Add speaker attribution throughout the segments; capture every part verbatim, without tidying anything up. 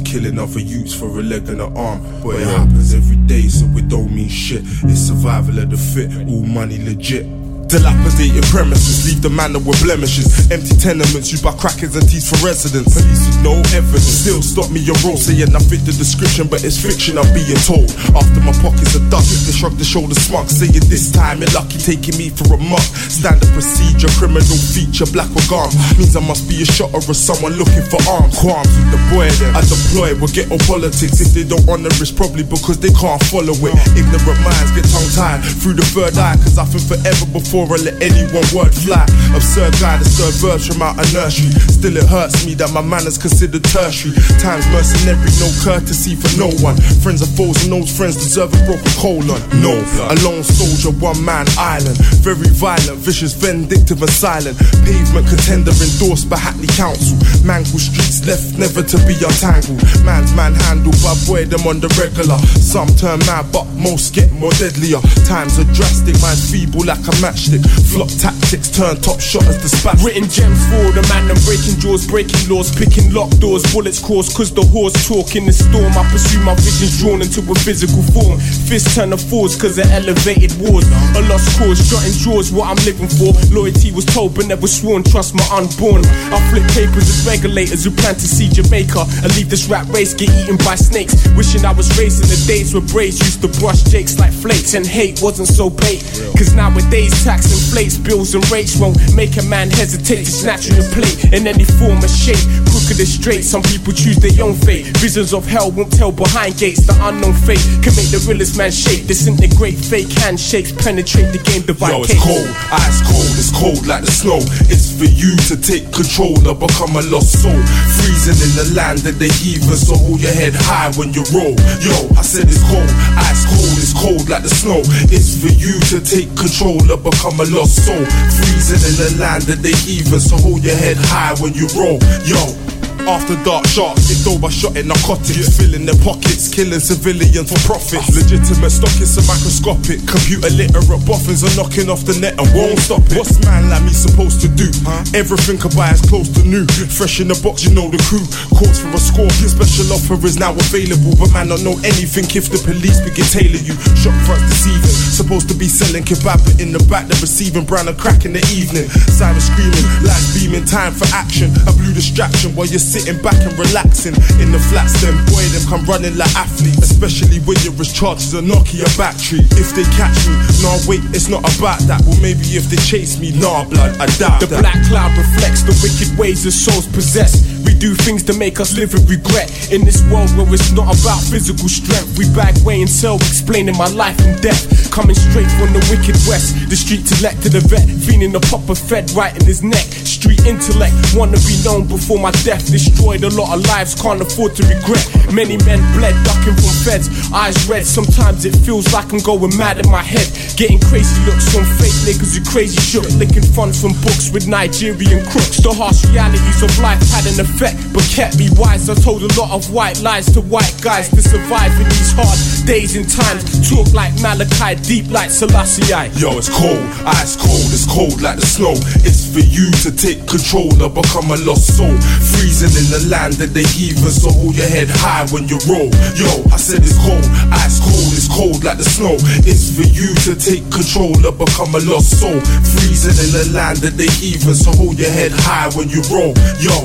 Speaker 1: killing other youths for a leg and an arm. But it happens every day, so it don't mean shit. It's survival of the fit, all money legit. Dilapidated premises, leave the manor with blemishes. Empty tenements used by crackers and teeth for residents. Police with no evidence still stop me a roll, saying I fit the description, but it's fiction I'm being told. After my pockets are dug, they shrug the shoulders smug, saying this time you're lucky taking me for a muck. Standard procedure, criminal feature, black or gone means I must be a shotter or someone looking for arms. Qualms with the boy then I deploy with ghetto politics. If they don't honour it's probably because they can't follow it. Ignorant minds get tongue tied through the third eye, cause I think forever before I let any one word fly. Absurd guy that serve verbs from out a nursery. Still it hurts me that my manners considered tertiary. Times mercenary, no courtesy for no one. Friends are foes and those friends deserve a broken colon. No, a lone soldier, one man island. Very violent, vicious, vindictive and silent. Pavement contender endorsed by Hackney Council. Mangled streets left never to be untangled. Man's manhandled by boy them on the regular. Some turn mad but most get more deadlier. Times are drastic, mine's feeble like a matchstick. Flop tactics, turn top shot as the spat.
Speaker 2: Written gems for the man, I'm breaking jaws, breaking laws, picking locked doors, bullets course, cause the horse talk in the storm. I pursue my visions drawn into a physical form. Fists turn to fours cause of elevated wars. A lost cause, shutting jaws, what I'm living for. Loyalty was told but never sworn, trust my unborn. I flip papers as regulators who plan to see Jamaica and leave this rat race get eaten by snakes. Wishing I was raised in the days where braids used to brush jakes like flakes, and hate wasn't so bait. Cause nowadays tax inflates, bills and rates won't make a man hesitate to snatch your plate in any form or shape. Crooked and straight, some people choose their own fate. Visions of hell won't tell behind gates. The unknown fate can make the realest man shake. Disintegrate fake handshakes, penetrate the game, divide.
Speaker 1: Yo, it's cold, ice cold, it's cold like the snow. It's for you to take control or become a lost soul. Freezing in the land of the heathen, so hold your head high when you roll. Yo, I said it's cold, ice cold, it's cold like the snow. It's for you to take control or become a lost soul. Freezing in the land of the heathen, so hold your head high when you roll. Yo, after dark sharks, it's over shotting narcotics, filling their pockets, killing civilians for profit. Legitimate stockists are microscopic. Computer literate boffins are knocking off the net and won't stop it. What's man like me supposed to do? Huh? Everything could buy as close to new. Fresh in the box, you know the crew. Courts for a scorpion, special offer is now available. But man don't know anything if the police begin tailor you. Shop fronts deceiving, supposed to be selling kebab, but in the back they're receiving brown and crack in the evening. Sirens screaming, lights beaming, time for action. A blue distraction while you're sitting back and relaxing in the flats. Then boy them come running like athletes, especially when you're as charged as a Nokia battery. If they catch me, nah wait, it's not about that. Well maybe if they chase me, nah blood, I doubt
Speaker 2: the
Speaker 1: that.
Speaker 2: The black cloud reflects the wicked ways the souls possess. We do things to make us live with regret. In this world where it's not about physical strength, we bag, weigh and sell, explaining my life and death. Coming straight from the wicked west, the street elected a vet, feeling the popper fed right in his neck. Street intellect, wanna be known before my death. Destroyed a lot of lives, can't afford to regret. Many men bled, ducking from feds, eyes red. Sometimes it feels like I'm going mad in my head. Getting crazy looks from fake niggas who crazy shook. Licking funds from books with Nigerian crooks. The harsh realities of life had an effect, but kept me wise. I told a lot of white lies to white guys to survive in these hard days and times. Talk like Malachi, deep like Selassie.
Speaker 1: Yo, it's cold, ice cold, it's cold like the snow. It's for you to take control or become a lost soul. Freezing in the land of the heathen, so hold your head high when you roll. Yo, I said it's cold, ice cold, it's cold like the snow. It's for you to take control or become a lost soul. Freezing in the land of the heathen, so hold your head high when you roll. Yo.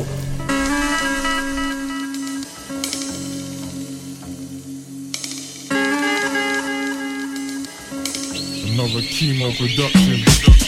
Speaker 3: Another chemo production.